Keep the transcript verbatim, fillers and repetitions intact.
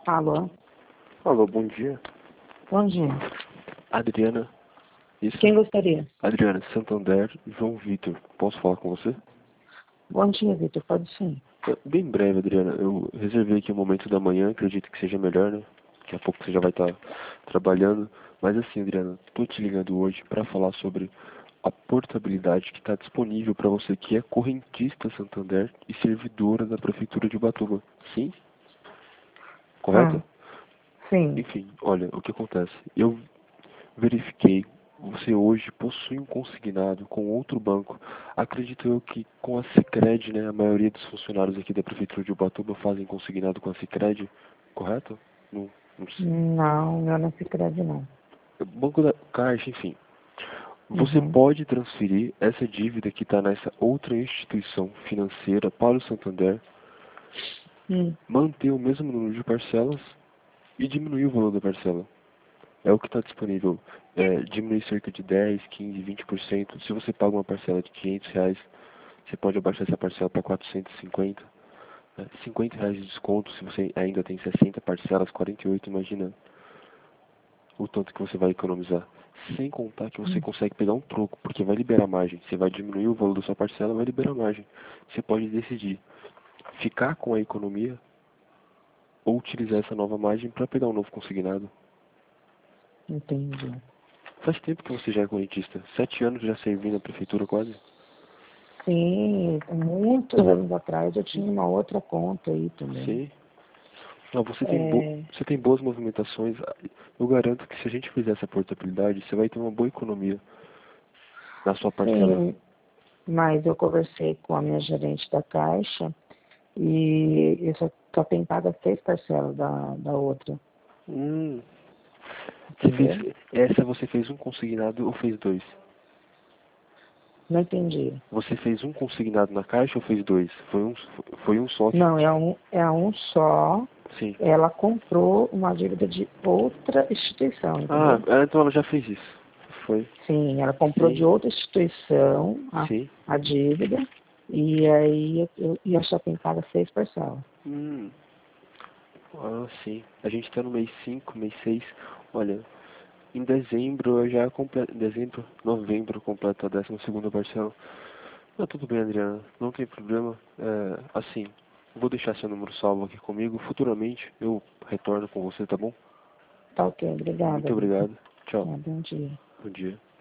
Alô? Alô, bom dia. Bom dia. Adriana. Isso? Quem gostaria? Adriana, Santander, João Vitor. Posso falar com você? Bom dia, Vitor. Pode sim. É, bem breve, Adriana. Eu reservei aqui o momento da manhã, acredito que seja melhor, né? Daqui a pouco você já vai estar trabalhando. Mas assim, Adriana, tô te ligando hoje para falar sobre a portabilidade que está disponível para você que é correntista Santander e servidora da Prefeitura de Ubatuba. Sim? Ah, Correto? sim. Enfim, olha, o que acontece? Eu verifiquei, você hoje possui um consignado com outro banco. Acredito eu que com a Sicredi, né, a maioria dos funcionários aqui da Prefeitura de Ubatuba fazem consignado com a Sicredi, correto? No, no Não, meu não se crede, não. Banco da Caixa, enfim. Você Uhum. pode transferir essa dívida que está nessa outra instituição financeira para o Santander, Hum. manter o mesmo número de parcelas e diminuir o valor da parcela. É o que está disponível. É, diminui cerca de dez, quinze, vinte por cento. Se você paga uma parcela de quinhentos reais, você pode abaixar essa parcela para quatrocentos e cinquenta. É, cinquenta reais de desconto se você ainda tem sessenta parcelas, quarenta e oito. Imagina o tanto que você vai economizar. Sem contar que você Hum. consegue pegar um troco, porque vai liberar margem. Você vai diminuir o valor da sua parcela, vai liberar margem. Você pode decidir ficar com a economia ou utilizar essa nova margem para pegar um novo consignado. Entendi. Faz tempo que você já é correntista. Sete anos já servindo na prefeitura quase. Sim, muitos anos atrás eu tinha uma outra conta aí também. Sim. Ah, você tem bo... É, você tem boas movimentações. Eu garanto que se a gente fizer essa portabilidade, você vai ter uma boa economia na sua parcela. sim, mas eu conversei com a minha gerente da Caixa e eu só, só tenho pago as seis parcelas da, da outra, Hum. Você fez entendeu? essa você fez um consignado ou fez dois? Não entendi. Você fez um consignado na caixa ou fez dois? Foi um foi um só que... Não, é um, é um só. Sim. Ela comprou uma dívida de outra instituição, Ah, entendeu? então ela já fez isso. Foi. Sim, ela comprou de Sim. outra instituição a, Sim. a dívida e aí eu, eu, e eu só tenho pago seis parcelas. Hum. Ah, sim. A gente tá no mês cinco, mês seis. Olha, em dezembro eu já completo. Dezembro, novembro completo a décima segunda parcela. Não, tudo bem, Adriana. Não tem problema. É, assim, vou deixar seu número salvo aqui comigo. Futuramente eu retorno com você, tá bom? Tá ok, obrigada, Muito Vitor. obrigado. Tchau. Tá, bom dia. Bom dia.